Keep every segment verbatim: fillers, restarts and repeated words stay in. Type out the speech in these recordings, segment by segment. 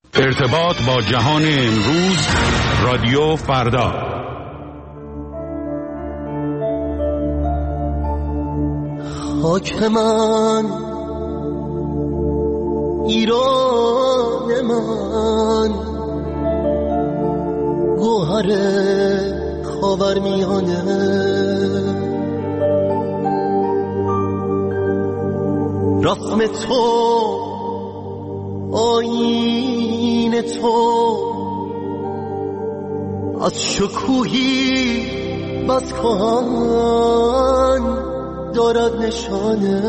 ارتباط با جهان امروز، رادیو فردا. خاک من، ایران من، گوهر خاورمیانه، رسم تو، آیین تو، از شکوهی بس کهن دارد نشانه.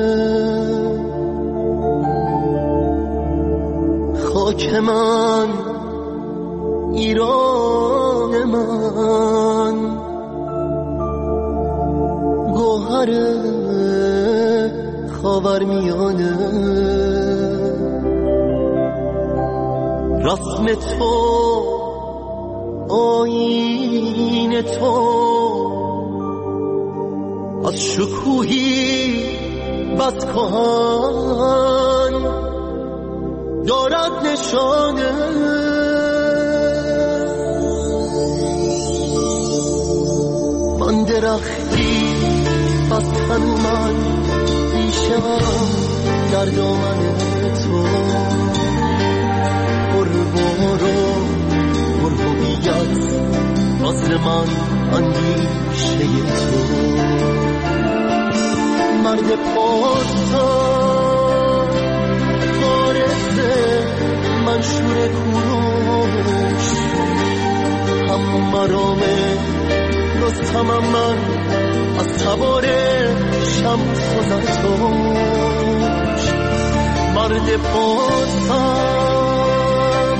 خاک من، ایران من، گوهر خاورمیانه، رسم تو، آیین تو، از شکوهی بس کهن دارد نشانه. من درختی بس تنومن میشم در دامن تو، برو هویت راز من اندیشه تو. مرد پاسدار وارث منشور کوروش، هم مرام رستمم من از سوار شمس و زرتوش. مرد پاسدار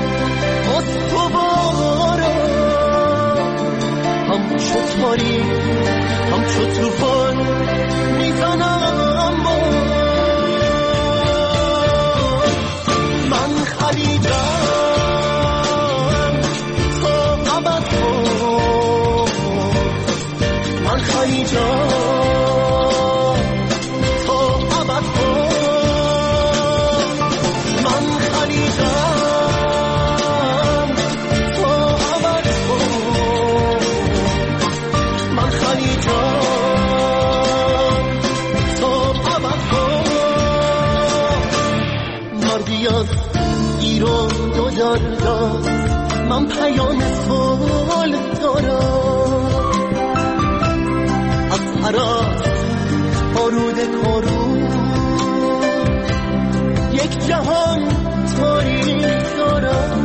استوارم، همچو تاریک همچو طوفان میزنم من خلیجم تا ابد کن. من خلیجم تا ابد کن. من خلیجم تا ابد کن. من خلیجم از ایران دو در دست، من پیام صلح دارم. از هرات بارود کارو یک جهان تاریخ دارم.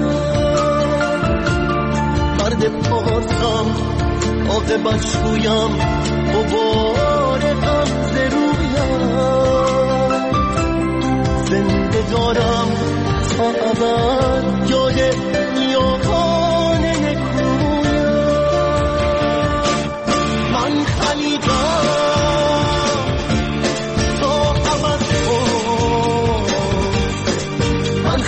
مرد پارسم عاقبت شویم، غبار غمزه رویم. زنده دارم تا ابد یاد نیاکان نکویم. من خلیجم تا ابد کن. من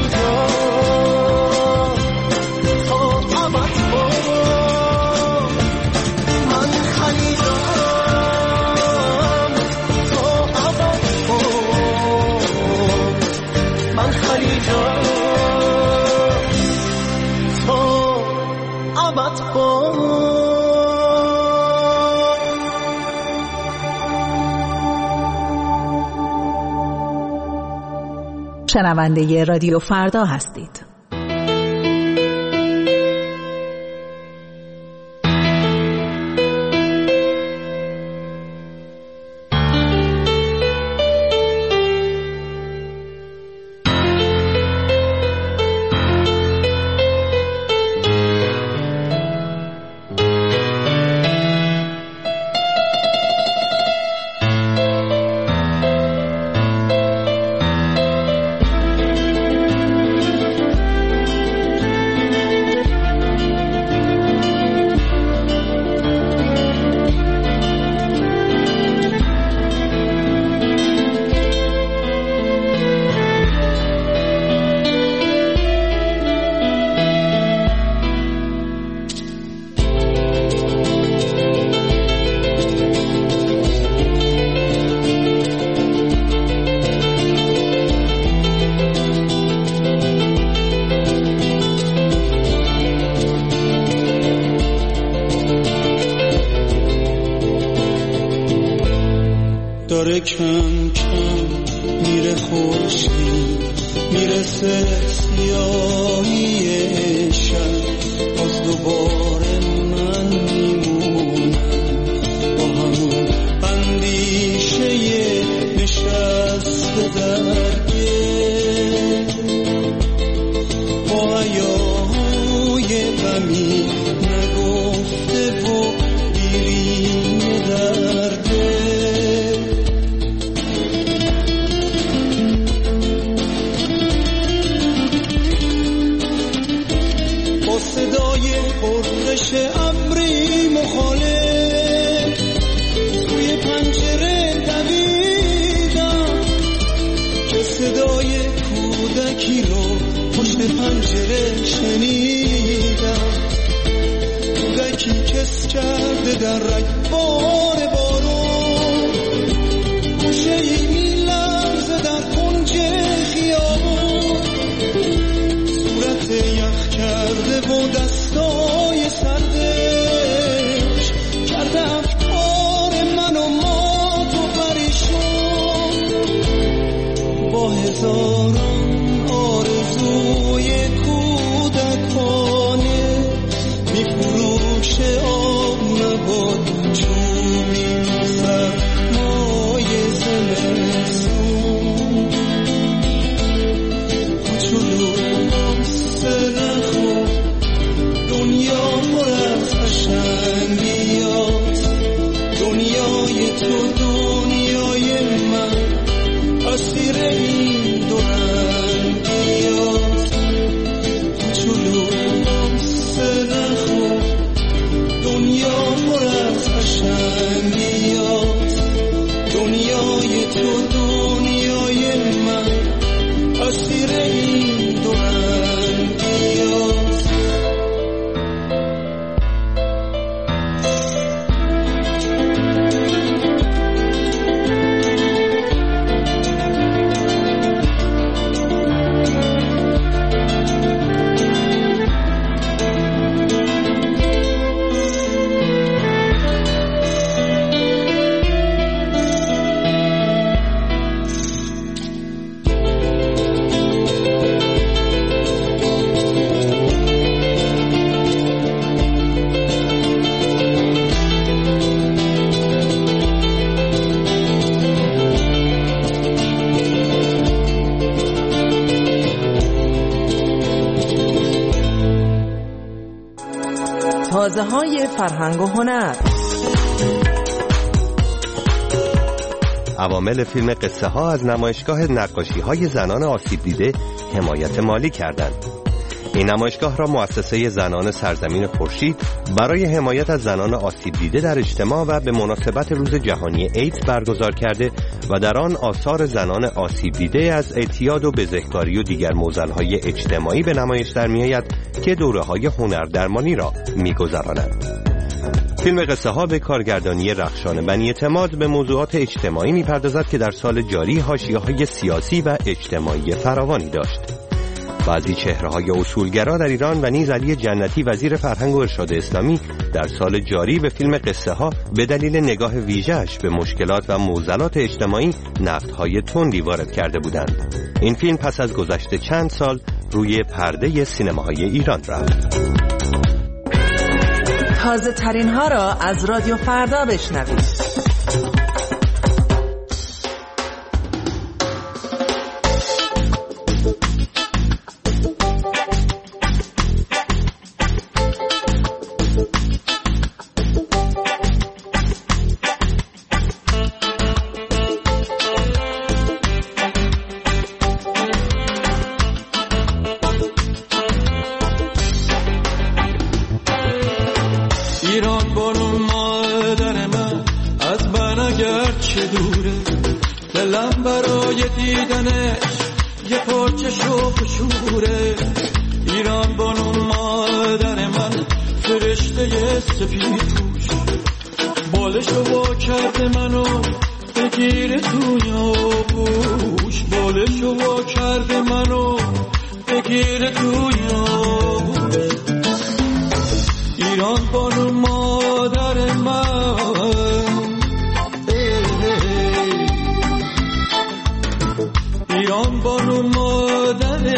خلیجم تا ابد کن. من خلیجم تا ابد کن. من خلیجم تا ابد کن. شنونده رادیو فردا هستید. مثل سیاهی شب باز دوباره من میمونم با همون اندیشه نشسته در گل با حیاهای غمی نگفته و دیرینه در دل با صدای پرخش ابری مخالف توی پنجره دویدم که صدای کودکی رو پشت پنجره شنیدم، کودکی کس کرده در رگبار بارون، گوشه ای میلرزه در کنج خیابون، صورت یخ کرده و دستای سردش کرده افکار من و مات و پریشون، با هزاران آرزوی کودکانه میفروشه آب نبات چوبی سرمای زمستون، کوچولو سرخو دنیا پر از قشنگیات، دنیای تو دنیای من اسیر این دو رنگیات، کوچولو سرخو دنیا پر از قشنگیات، دنیای تو دنیای من اسیر این دو رنگیات. تازه های فرهنگ و هنر. عوامل فیلم قصه ها از نمایشگاه نقاشی های زنان آسیب دیده حمایت مالی کردند. این نمایشگاه را مؤسسه زنان سرزمین خورشید برای حمایت از زنان آسیب دیده در اجتماع و به مناسبت روز جهانی ایدز برگزار کرده و در آن آثار زنان آسیب دیده از اعتیاد و بزهکاری و دیگر معضل‌های اجتماعی به نمایش در می‌آید که دوره‌های هنردرمانی را می‌گذراند. فیلم قصه ها به کارگردانی رخشان بنی اعتماد به موضوعات اجتماعی می‌پردازد که در سال جاری حاشیه‌های سیاسی و اجتماعی فراوانی داشت. بعضی چهره‌های اصولگرا در ایران و نیز علی جنتی وزیر فرهنگ و ارشاد اسلامی در سال جاری به فیلم قصه ها به دلیل نگاه ویژه‌اش به مشکلات و معضلات اجتماعی نقدهای تندی وارد کرده بودند. این فیلم پس از گذشت چند سال روی پرده سینماهای ایران رفت. تازه ترین ها را از رادیو فردا بشنوید. ایران بانو مادر من از من اگر چه دوره، دلم برای دیدنش یه پارچه شوق و شوره. ایران بانو مادر من فرشته سپید پوش، بالشو وا کرده منو بگیره توی آغوش، بالشو وا کرده منو بگیره توی آغوش. ایران بانو مادر من، ایران بانو مادر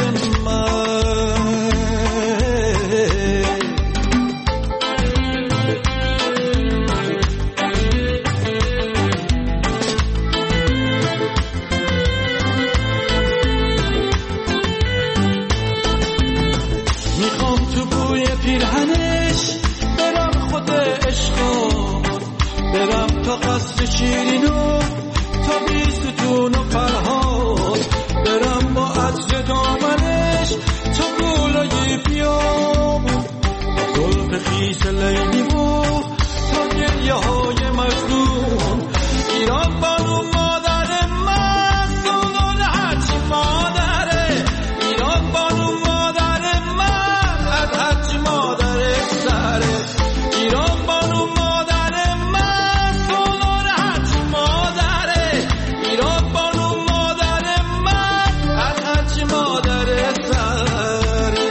عطر شیرینو تا بیستون و فرهاد برم با عطر دامنش تا گلای بیام گل خیس لیلی و تا گریه های مجنون ایران بانو مادر من گل هرچی مادره ایران بانو مادر من از هرچی مادر سره ایران بانو مادر من گل هرچی مادره ایران بانو مادر من از هرچی مادر سره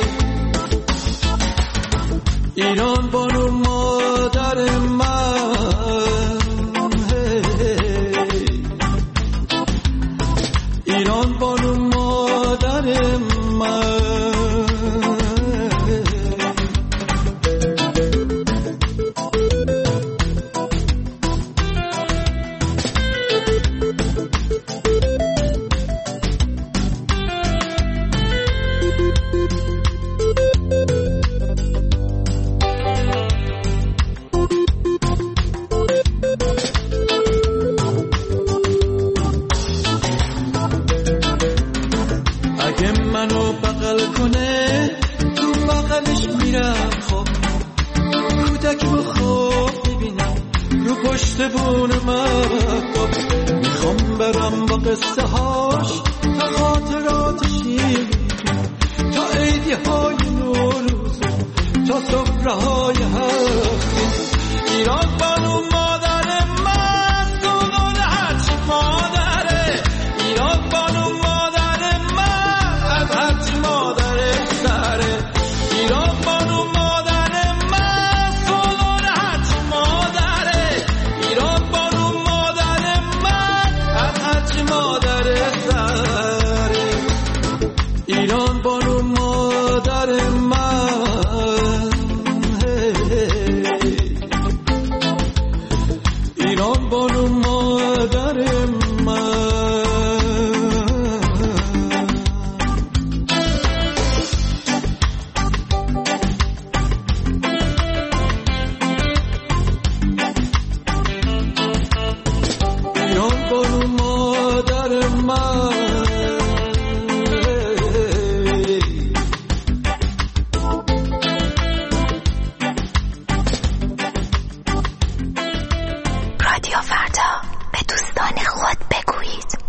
ایران بانو مادر من ایران بانو مادر من اگه منو بغل کنه تو بغلش میرم خواب کودک رو خواب ببینم رو پشت بون مهتاب میخوام برم با قصه هاش تا خاطرات شیرین تا عیدی های نوروز تا سفره های هفتین ایران بانو مادر من گل هرچی مادره ایران بانو مادر من از هرچی مادر سره ایران بانو مادر من گل هرچی مادره ایران بانو مادر من از هرچی مادر سره ایران بانو مادر من ایران بانو مادر من ایران بانو مادر من رادیو فردا به دوستان خود بگویید.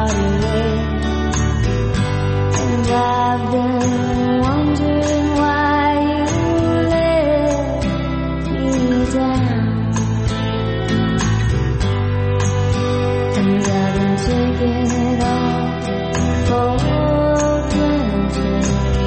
started it, and I've been wondering why you let me down, and I've been taking it all for granted.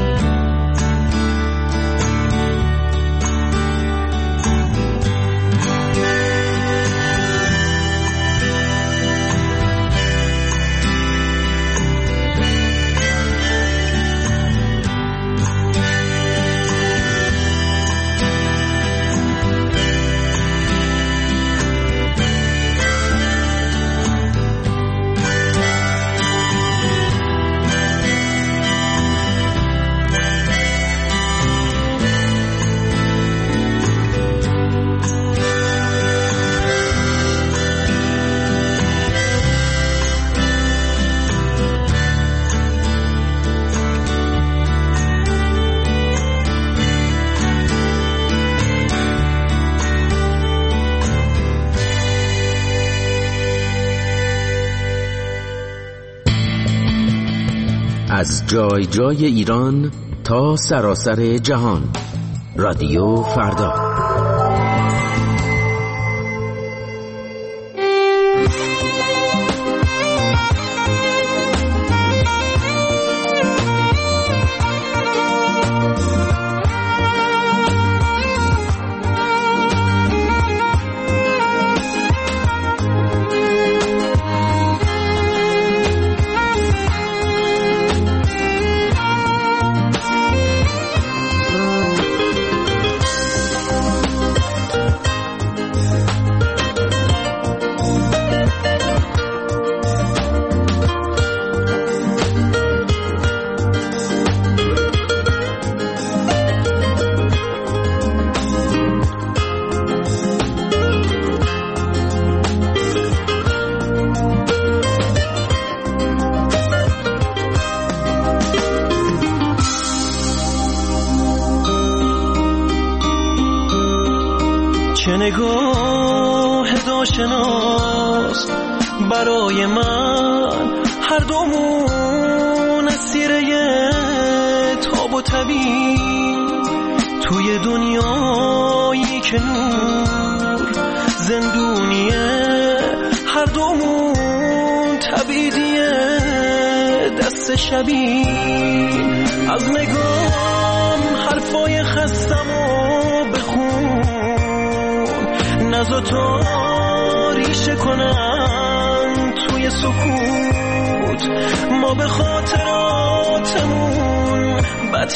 از جای جای ایران تا سراسر جهان، رادیو فردا. چه نگاه داشناس برای من، هر دومون اسیره تاب و طبیب توی دنیایی که نور زندونیه، هر دومون تبیدیه دست شبیه. از نگام حرفای خستمو بخون، نزا تاریشه کنن توی سکوت. ما به خاطراتمون بد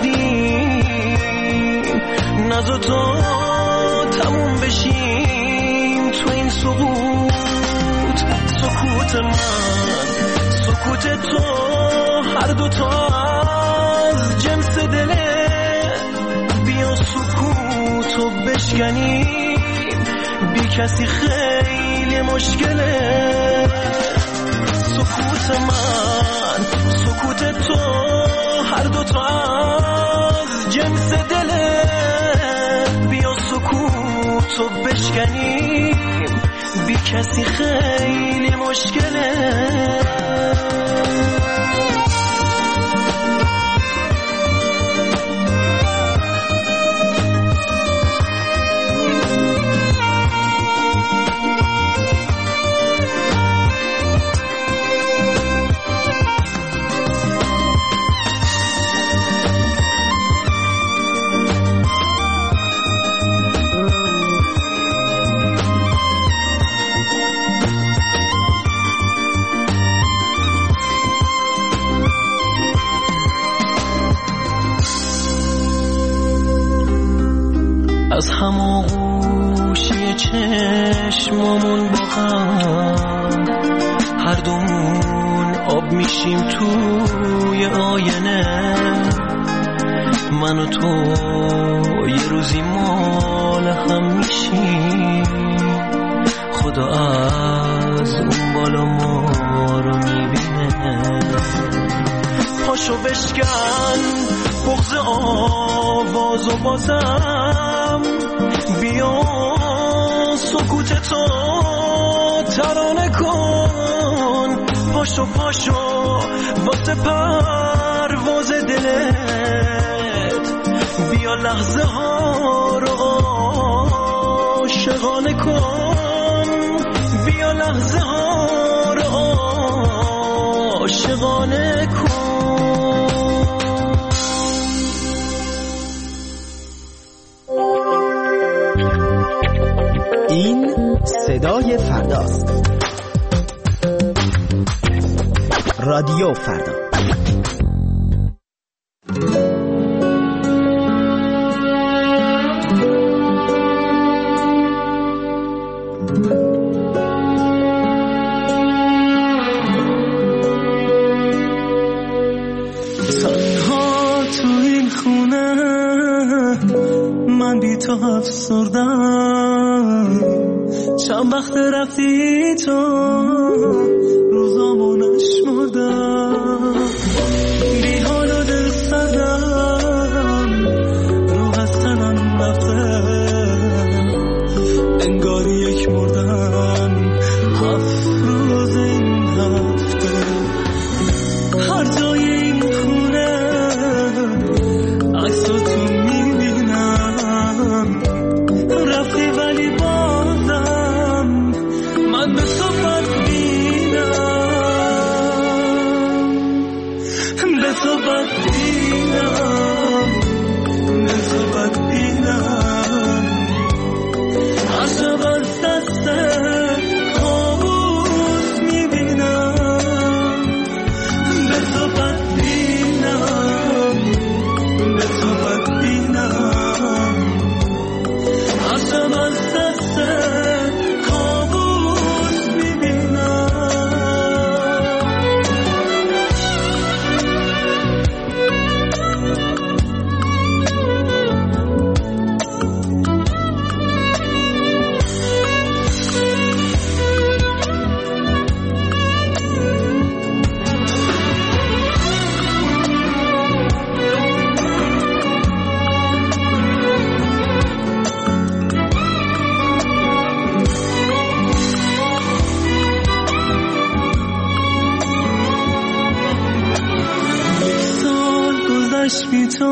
کردیم، نزا تا تموم بشیم تو این سقوط. سکوت من، سکوت تو، هر دوتا از جنس دله. بیا سکوتو بشکنیم، بی کسی خیلی مشکله. سکوت من، سکوت تو، هر دوتا از جنس دله. بیا سکوتو بشکنیم، بی کسی خیلی مشکله. از هماغوشی چشمامون با هم، هر دومون آب میشیم توی آینه. من و تو یه روزی مال هم میشیم، خدا از اون بالا ما رو میبینه. پاشو بشکن بغض آواز و بازم، بیا سکوت تو ترانه کن. پاشو پاشو واسه پرواز دلت، بیا لحظه ها رو عاشقانه کن، بیا لحظه ها رو عاشقانه کن. این صدای فرداست. رادیو فردا. تنها تو این خونه من بی تو افسردم، چند وقت رفتی تو روزامو نشمردم، بی حال و دل سردم رو هستنم رفته، انگاری یک مردم هفت روز این هفته. هر جای این خونه عکس تو میبینم، رفتی ولی بازم من به تو بدبینم، به تو بدبینم، به تو بدبینم. عشق از دست کابوس میبینم، به تو بدبینم، به تو بدبینم. عشق از دست کابوس میبینم. بی تو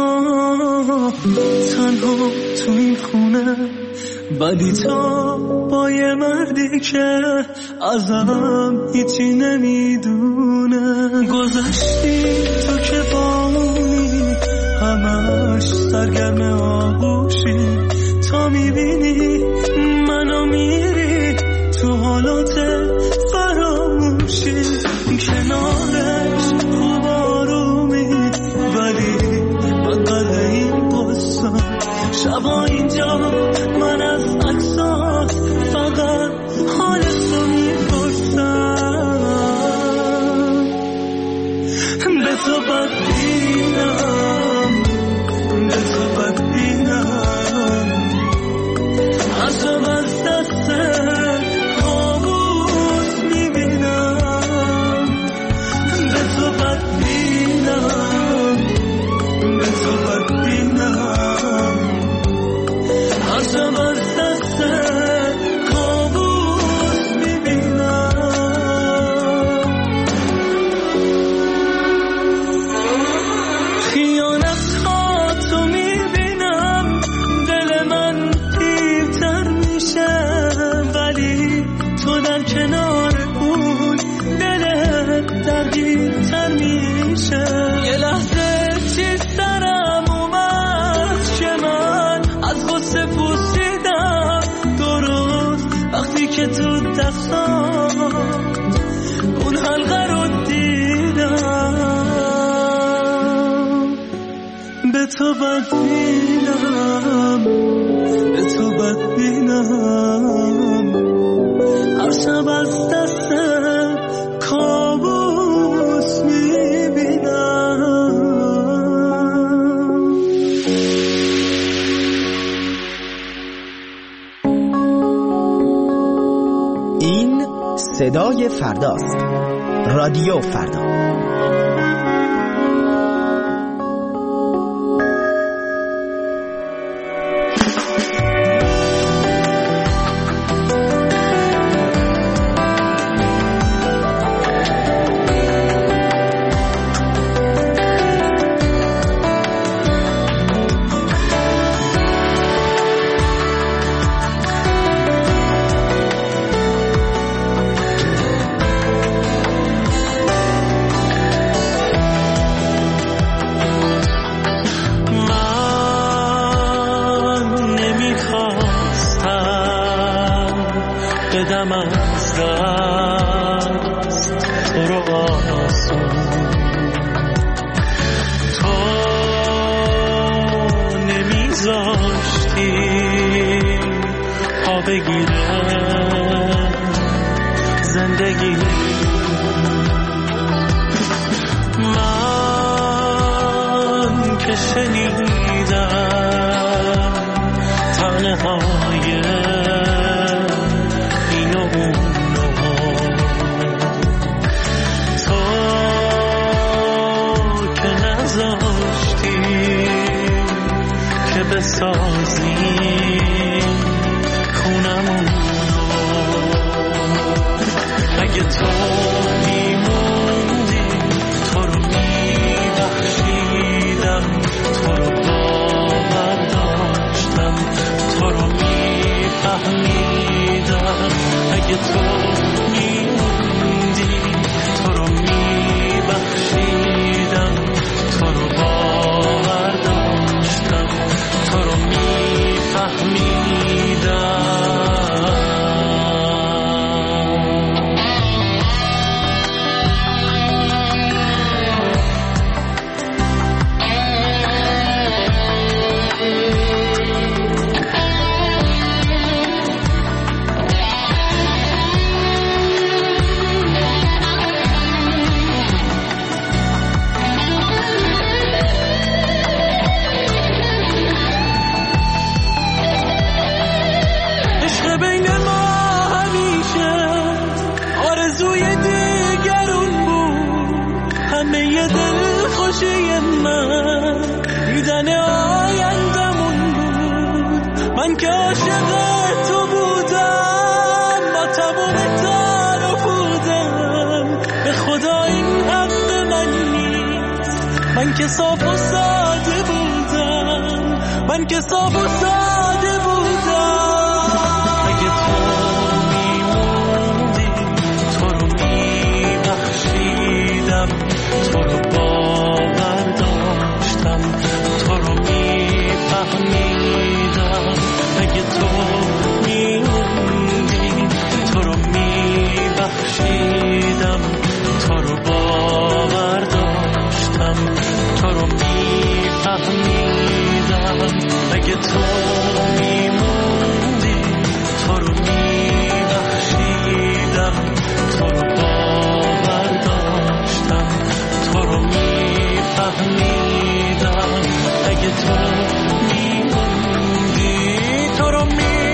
تنها تو این خونه، ولی تو با یه مردی که ازم هیچی نمیدونه. گذشتی تو که بامونی همش سرگرم آغوشی، تا میبینی منو میری تو حالات فراموشی. کنارش خوب آرومی ولی من قد این قصه، شبا اینجا من از عکسات فقط حالتو میپرسم، به تو بدبینم، به تو بدبینم. عشق از دست کابوس میبینم، به تو بدبینم، به تو بدبینم. عشق از دست کابوس میبینم. خیانت ها تو میبینم، دل من پیرتر میشه، ولی تو در کنار اون دلت دقیق‌تر میشه. یه لحظه چیز سرم اومد که من از غصه پوسیدم، درست وقتی که تو دستام اون حلقه رو دیدم. به تو بدبینم، به تو بدبینم. هر شب از دست کابوس میبینم. این صدای فرداست. رادیو فردا. است تو رو آسون تو نمیذاشتی پا بگیره زندگی من که شنیدم تنهای این و اونو تو که نذاشتی که بسازی خونمونو اگه تو میموندی تو رو میبخشیدم تو رو باور داشتم تو رو میفهمیدم اگه تو میموندی تو رو میبخشیدم تو رو باور داشتم تو رو میفهمیدم من که عاشق تو بودم با تمام تن و بودم به خدا این حق من نیست من که صاف و ساده بودم من که صاف و ساده بودم اگه تو میموندی تو رو میبخشیدم تو رو باور داشتم تو رو میفهمیدم اگه تو میموندی تو رو میبخشیدم تو رو باور داشتم تو رو میفهمیدم اگه تو میموندی تو رو میبخشیدم تو رو باور داشتم تو رو میفهمیدم اگه تو تو رو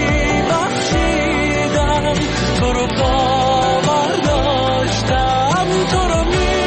میبخشیدم تو رو باور داشتم تو رو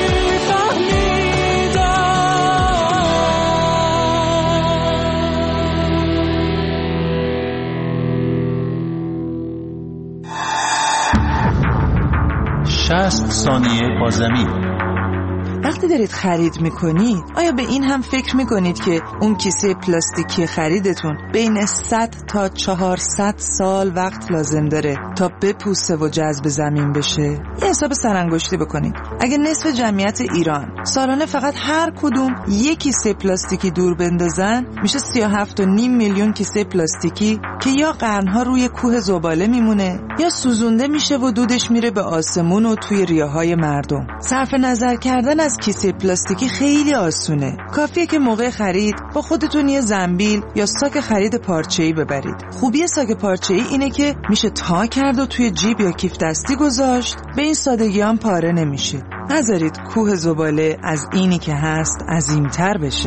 میفهمیدم. شصت ثانیه با زمین. وقتی دارید خرید میکنید آیا به این هم فکر میکنید که اون کیسه پلاستیکی خریدتون بین صد تا چهارصد سال وقت لازم داره تا بپوسه و جذب زمین بشه؟ یه حساب سرانگشتی بکنید. اگه نصف جمعیت ایران سالانه فقط هر کدوم یک کیسه پلاستیکی دور بندازن میشه سی و هفت و نیم میلیون کیسه پلاستیکی که یا قرنها روی کوه زباله میمونه یا سوزونده میشه و دودش میره به آسمون و توی ریه‌های مردم. صرف نظر کردن از کیسه پلاستیکی خیلی آسونه. کافیه که موقع خرید با خودتون یه زنبیل یا ساک خرید پارچه‌ای ببرید. خوبی ساک پارچه‌ای اینه که میشه تا کرد و توی جیب یا کیف دستی گذاشت، به این سادگی هم پاره نمیشه. نذارید کوه زباله از اینی که هست عظیم‌تر بشه.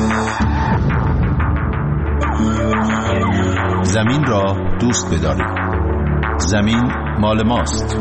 زمین را دوست بدارید. زمین مال ماست.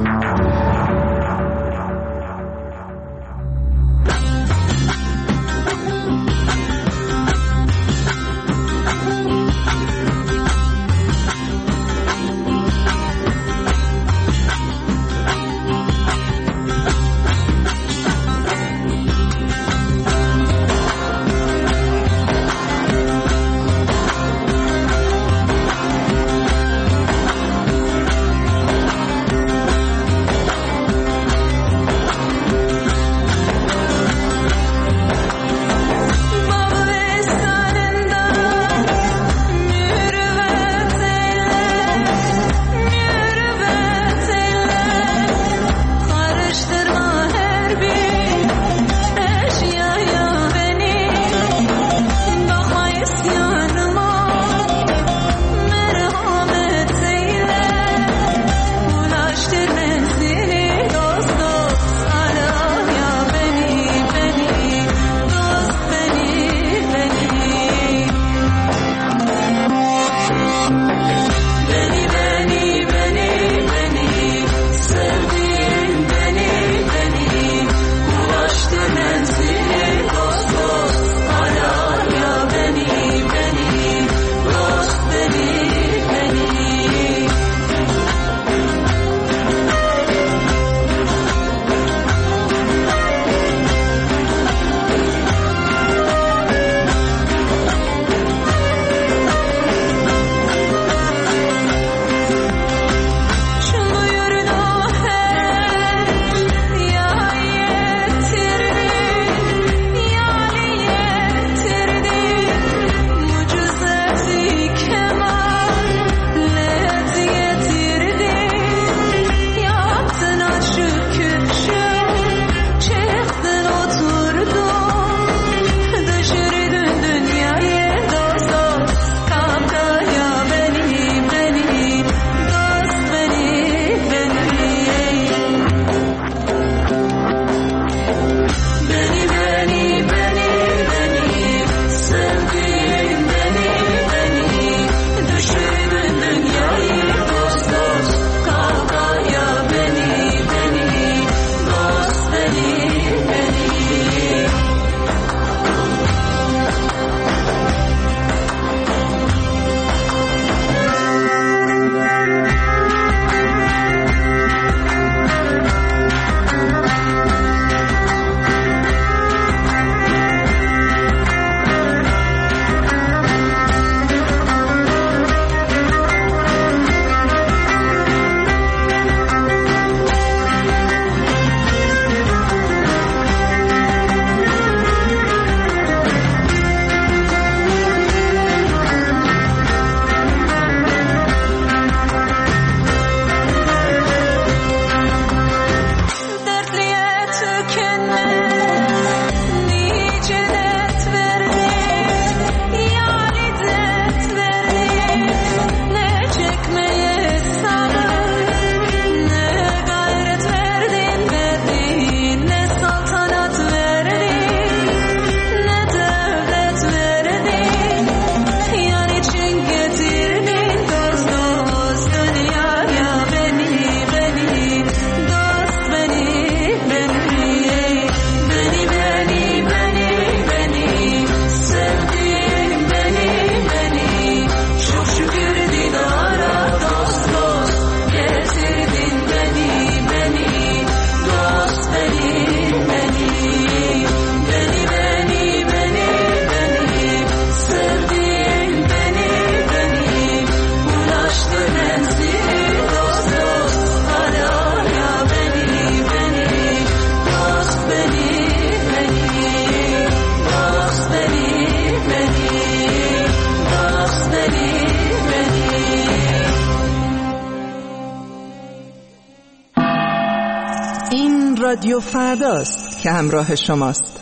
این رادیو فرداست که همراه شماست.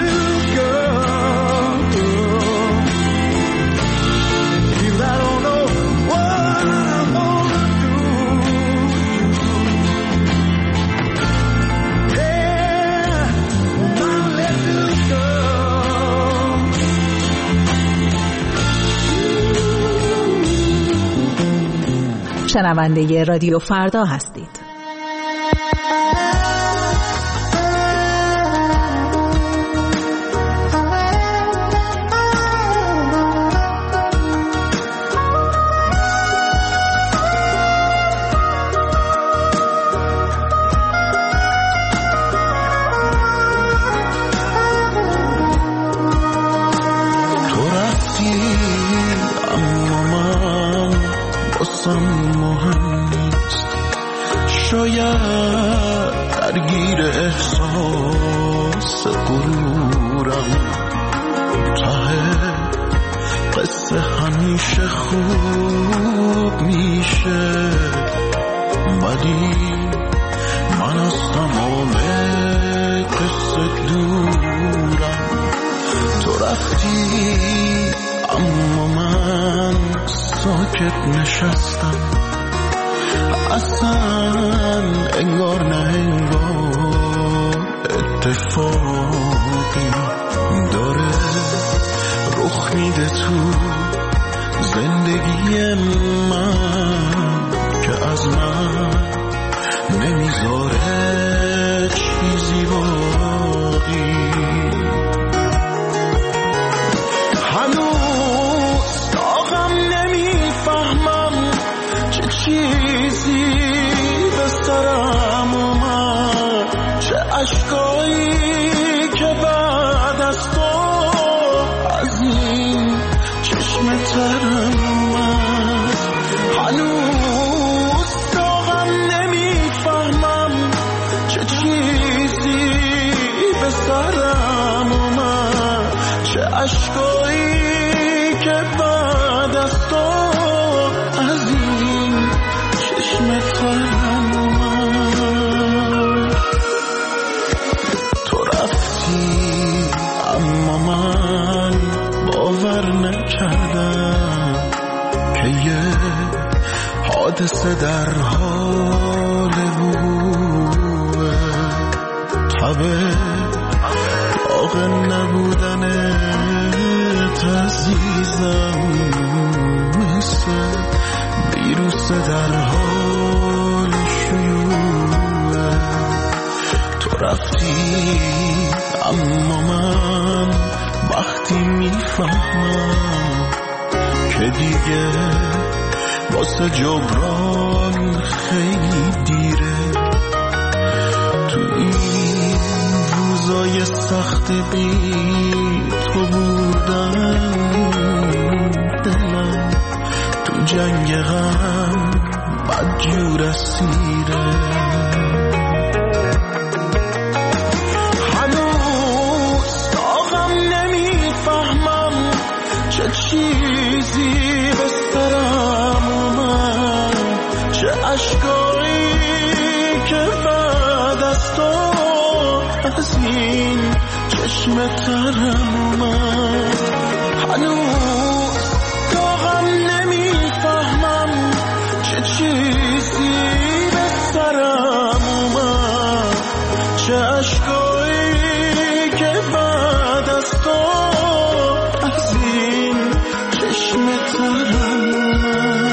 I don't know شنونده رادیو فردا هستید. مهم نیست، شاید درگیر احساس غرورم، ته قصه همیشه خوب میشه، ولی من از تمام قصه دورم. تو رفتی اما من ساکت نشستم، اصلا انگار نه انگار اتفاقی داره رخ میده تو زندگی من که از من نمیذاره چیزی باقی. چیزی به سرم اومد، چه عشقایی که بعد از تو از این چشم ترم اومد. هنوز داغم نمیفهمم چه چیزی به سرم اومد، چه عشقایی که بعد از تو از این چشم ترم اومد. تو رفتی اما من باور نکردم که یه حادثه در حال وقوعه، تبه داغ نبودنت عزیزم مثل ویروس در حال شیوعه. تو رفتی اما من وقتی میفهمم که دیگه واسه جبران خیلی دیره، تو این روزای سخت بی تو بودن دلم تو جنگ غم بدجور اسیره. هنوز داغم نمیفهمم چه چیزی به سرم اومد، چه عشقایی که بعد از تو از این چشم ترم اومد. هنوز داغم نمیفهمم چه چیزی به سرم اومد، چه عشقایی که بعد از تو از این چشم ترم اومد.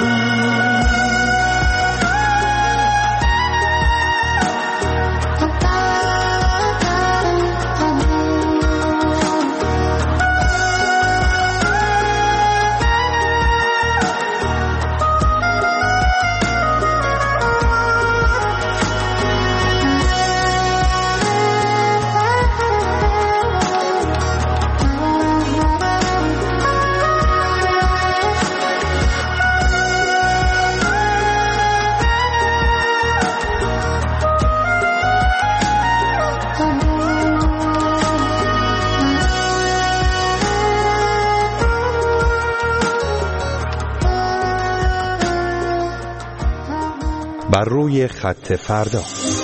بر روی خط فردا.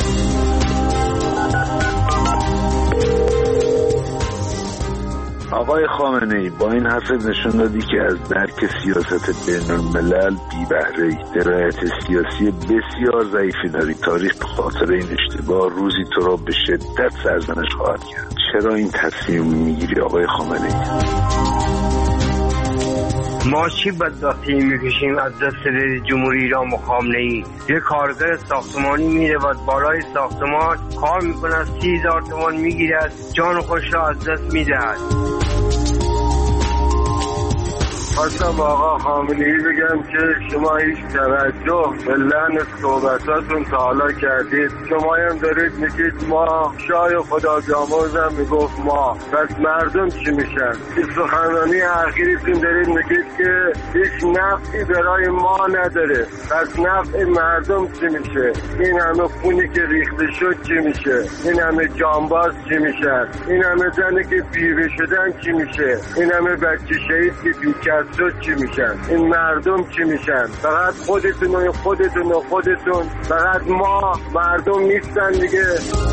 آقای خامنه‌ای، با این حرف نشون دادی که از درک سیاست بین الملل بی بهره‌ای، درایت سیاسی بسیار ضعیفی داری. تاریخ به خاطر این اشتباه روزی تو را به شدت سرزنش خواهد کرد. چرا این تصمیم میگیری آقای خامنه‌ای؟ ما چی بدبختی میکشیم از دست رئیس جمهوری ایران و خامنه‌ای؟ یه کارگر ساختمانی میره و بالای ساختمان کار میکنه، از سی هزار تومان میگیره، جان خوش را از دست میدهد. خواستم با آقا خامنه‌ای بگم که شما هیچ توجه به لحن صحبتاتون تا حالا کردید. شما هم دارید میگید ما، شای خدا بیامرز هم میگفت ما، پس مردم چی میشن؟ این سخنرانی اخیرتون دارید میگید که هیچ نفعی برای ما نداره، پس نفع مردم چی میشه؟ این همه خونی که ریخته شد چی میشه؟ این همه جانباز چی میشن؟ این همه زنی که بیوه شدن چی میشه؟ این همه بچه شهید که بیکر شد چی میشن؟ این مردم چی میشن؟ فقط خودتون و خودتون و خودتون، فقط ما مردم نیستن دیگه.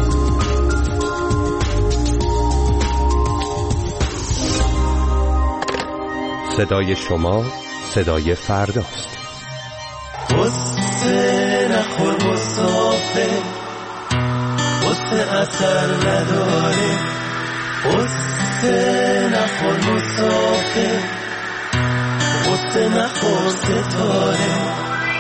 صدای شما صدای فرداست. قصه نخور مسافر، قصه اثر نداره. قصه نخور مسافر، قصه نخور ستاره.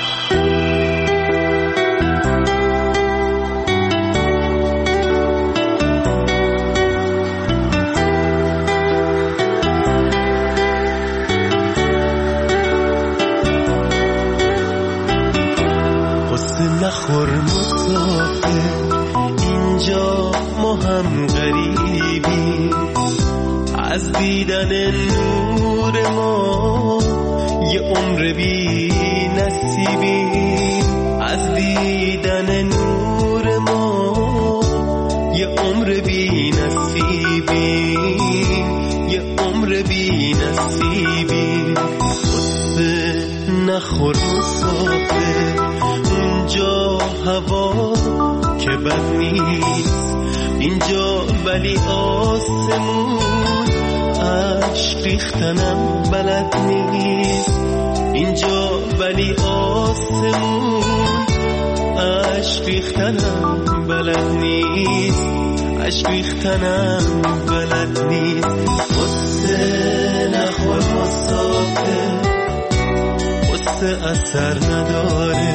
نخور مسافر، اینجا ما هم غریبی، از دیدن نور ما یه عمر بی نصیبی. از دیدن نور ما یه عمر بی نصیبی، یه عمر بی نصیبی. قصه نخور مسافر، اینجا هوا که بد نیست، اینجا ولی آسمون عشق ریختنم بلد نیست. اینجا ولی آسمون عشق ریختنم بلد نیست، عشق ریختنم بلد نیست. قصه نخور مسافر، قصه اثر نداره.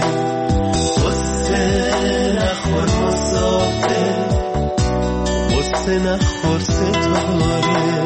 قصه نخور مسافر، قصه نخور ستاره.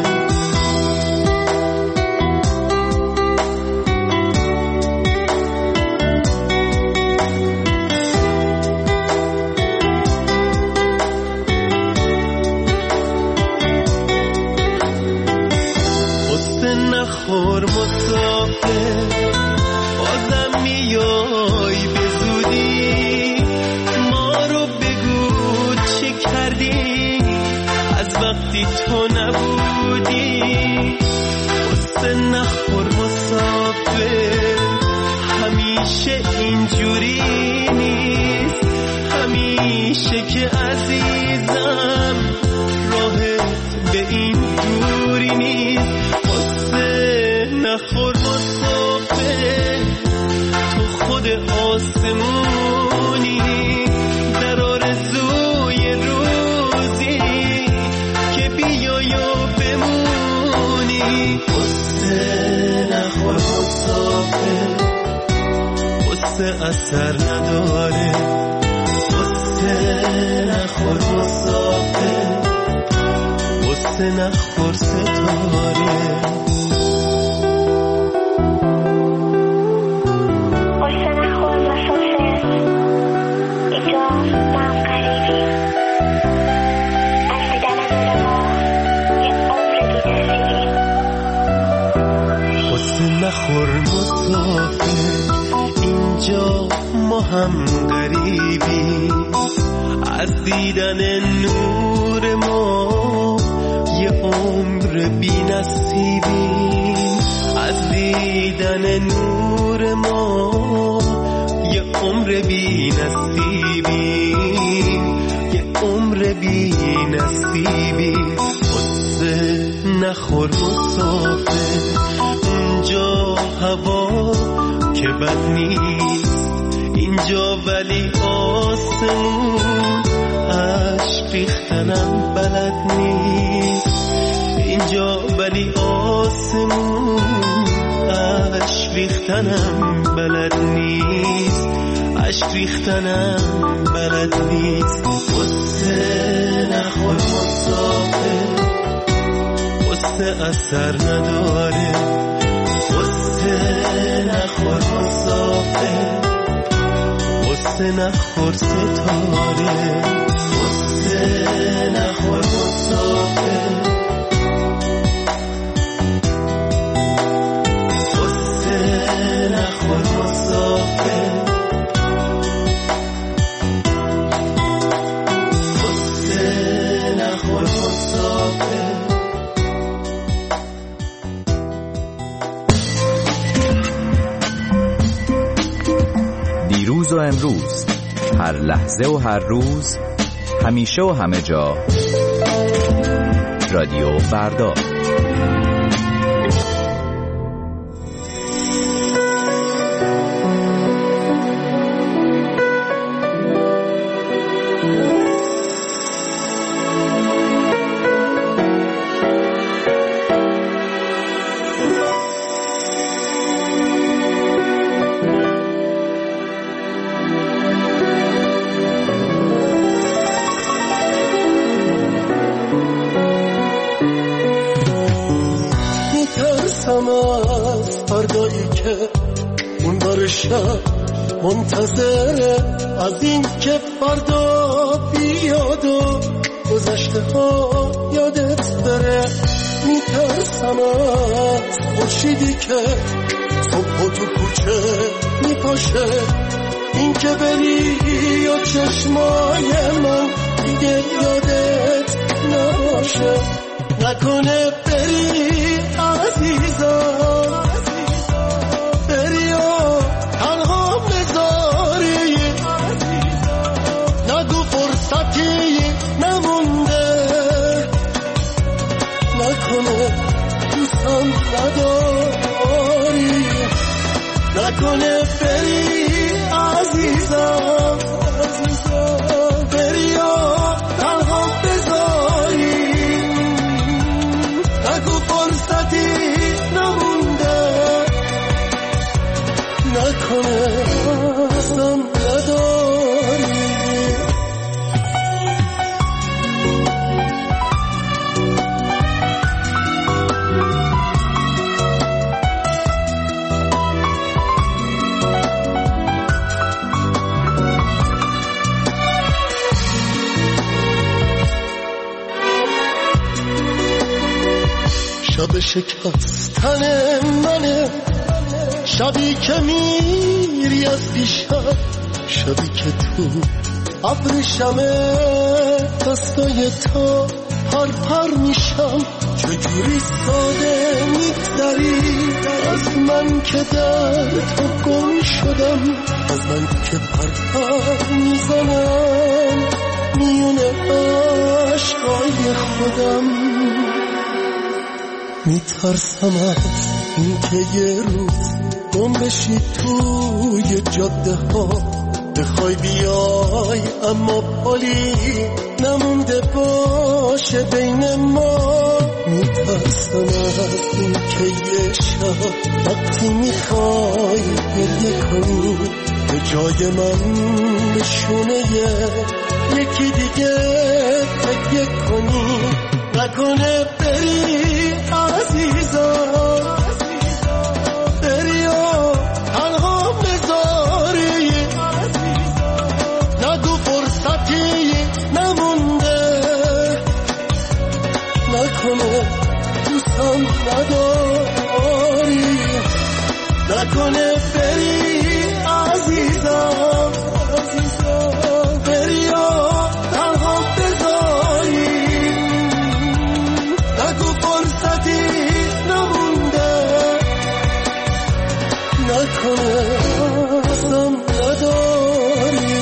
قصه نخور مسافر، بازم میای به زودی، ما رو بگو چه کردی از وقتی تو نبودی. قصه نخور مسافر، همیشه اینجوری نیست، همیشه که عزیزم راهت به این دوری نیست. قصه نخور مسافر، تو خود آسمونی، در آرزوی روزی که بیای و بمونی. قصه نخور مسافر، قصه اثر نداره. قصه نخور مسافر، قصه نخور ستاره. نخور مسافر، اینجا ما هم غریبی، از دیدن نور ما یه عمر بی نصیبی. از دیدن نور ما یه عمر بی نصیبی، یه عمر بی نصیبی. قصه نخور مسافر، اینجا هوا که بد نیست، اینجا ولی آسمون عشق ریختنم بلد نیست. اینجا ولی آسمون اشک ریختنم بلد نیست، اشک ریختنم بلد نیست. قصه نخور مسافر، قصه اثر نداره. قصه نخور مسافر، قصه نخور ستاره. قصه نخور مسافر، قصه نخور مسافر، قصه نخور مسافر. دیروز و امروز، هر لحظه و هر روز، همیشه و همه جا، رادیو فردا. منتظره از این که فردا بیاد و گذشته ها یادت بره. میترسم از خورشیدی که صبح تو کوچه میپاشه، این که بری یا چشمای من دیگه یادت نباشه. نکنه بری عزیزم، بری و تنها بذاری، نگو فرصتی نمونده، نکنه دوستم نداری. نکنه بری عزیزم، بری و تنها بذاری، نگو فرصتی نمونده، نکنه دوستم نداری. شب شکستن منه، شبی که میری از دیشب، شبی که تو ابرشمه دستای تو پر پر میشم. چجوری ساده میگذری از من که در تو گم شدم، از من که پر پر میزنم میونه عشقای خودم. میترسم از این که یه روز گم بشی توی جاده ها، بخوای بیای اما پالی نمونده باشه بین ما. میترسم از این که یه شب وقتی میخوای گریه کنی، به جای من به شونه یکی دیگه تکیه کنی. نکنه بری عزیزم، بری و تنها بذاری، نگو فرصتی نمونده، نکنه دوستم نداری. نکنه بری عزیزم، بری و تنها بذاری، نگو فرصتی نمونده، نکنه دوستم نداری.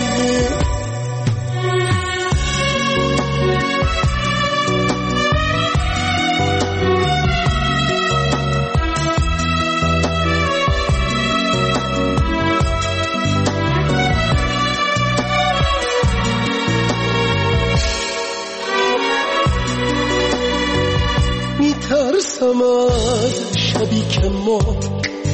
میترسم از شبی که ما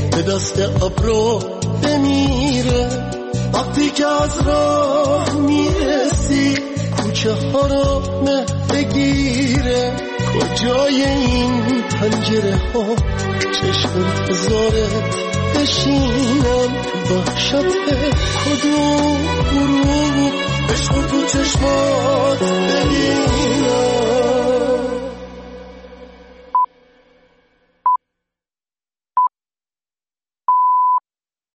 دست ابرو بمیره. وقتی که از راه میرسی کوچه ها رو مه بگیره. کجای این پنجره ها چشم انتظارت بشینم تو وحشت کدوم غروب عشق تو چشمات ببینم.